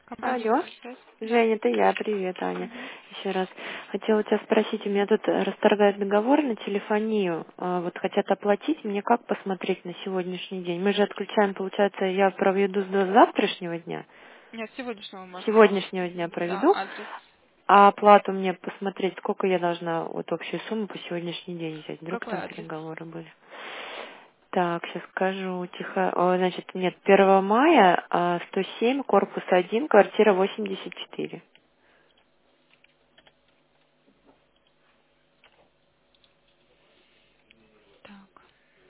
Компания Алло. «Интерсвязь». Да. Женя, это я. Привет, Аня. Мгм. Еще раз. Хотела тебя спросить, у меня тут расторгают договор на телефонию. Вот хотят оплатить. Мне как посмотреть на сегодняшний день? Мы же отключаем, получается, я проведу до завтрашнего дня. Нет, сегодняшнего можно. Сегодняшнего дня Да, проведу. адрес. А оплату мне посмотреть, сколько я должна, вот общую сумму по сегодняшний день взять. Вдруг Какой там адрес? переговоры были. Так, сейчас скажу тихо. О, значит, нет, 1 мая, 107, корпус 1, квартира 84. Так.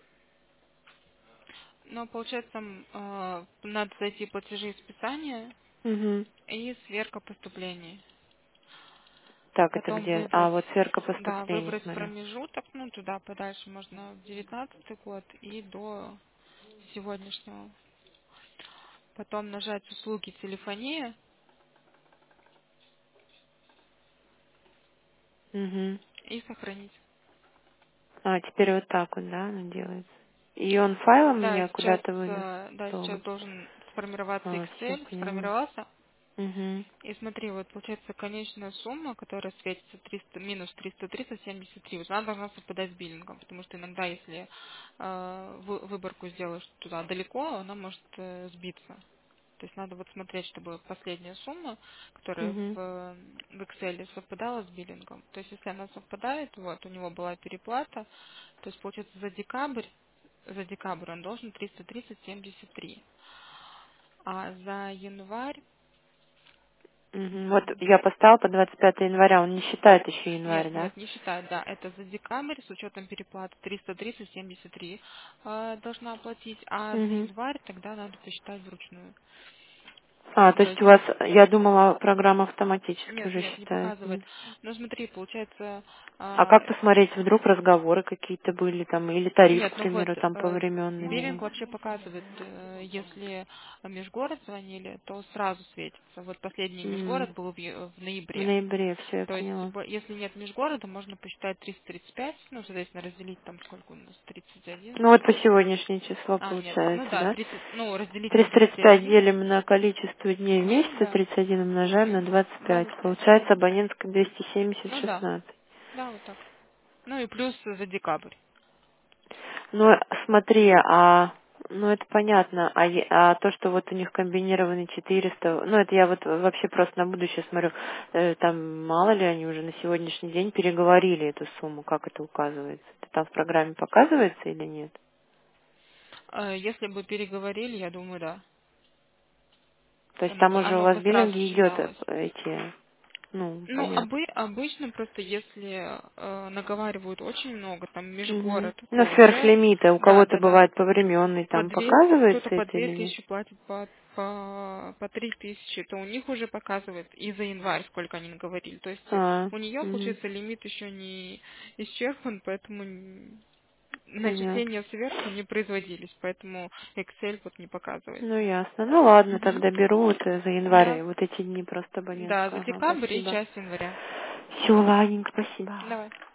Ну, получается, надо зайти в платежи и списания Угу. и сверка поступлений. Так, это Потом где? выбрать, Вот сверка да, поступлений, выбрать смотрю. промежуток, ну, туда подальше можно в 19-й год и до сегодняшнего. Потом нажать услуги телефония Угу. и сохранить. Теперь вот так вот, да, оно делается. И он файлом Да, мне сейчас, куда-то выдаст? да, сейчас должен сформироваться Все, Excel, поняла. сформировался. Угу. И смотри, вот получается конечная сумма, которая светится 300, минус 330,73, вот она должна совпадать с биллингом, потому что иногда, если выборку сделаешь туда далеко, она может сбиться. То есть надо вот смотреть, чтобы последняя сумма, которая Угу. в Excel совпадала с биллингом. То есть если она совпадает, вот у него была переплата, то есть получается за декабрь он должен 330,73. А за январь Угу. Вот я поставила по 25 января, он не считает еще январь, нет, да? нет, не считает, да. Это за декабрь с учетом переплаты 330,73 должна оплатить, а за Угу. январь тогда надо посчитать вручную. То То есть есть, у вас, я думала, программа автоматически нет, уже нет, не считает. показывает. Но смотри, получается, А как посмотреть, вдруг разговоры какие-то были там, или тариф, нет, к ну вот, примеру, там повременный биллинг менять? вообще показывает, если межгород звонили, то сразу светится. Вот последний межгород был в В ноябре. ноябре, все, я То есть, поняла. если нет межгорода, можно посчитать 335, ну, соответственно, разделить там сколько у нас, 31. Ну вот по сегодняшнее число А, нет, ну получается, да, да? 30, ну, разделить на 335 31. делим на количество дней в Ну, месяце, да. 31 умножаем на Угу. 25. 25. Получается абонентская Ну, да. 270,16. Да, вот так. Ну, и плюс за декабрь. Ну, смотри, ну это понятно, то, что вот у них комбинированный 400, ну это я вот вообще просто на будущее смотрю, там мало ли они уже на сегодняшний день переговорили эту сумму, как это указывается? Это там в программе показывается или нет? Если бы переговорили, я думаю, да. То есть там уже у Оно вас бы в сразу биллинге идет считалось. эти, ну, Ну, понятно. обычно просто если наговаривают очень много, там Угу. межгород, Ну, то уже, сверхлимита, у да, кого-то да, да, бывает повременный, по там 200, показывается кто-то по это или нет? 2000 платит, по 3000, то у них уже показывает и за январь, сколько они наговорили. То есть у нее, Угу. получается, лимит еще не исчерпан, поэтому Понятно. начисления сверху не производились, поэтому Excel вот не показывает. Ну, ясно. Ну, ладно, Мгм. тогда беру вот за январь, Да, вот эти дни просто да, за абонентского. Ага, декабрь и спасибо. часть января. Все, ладненько, спасибо. Давай.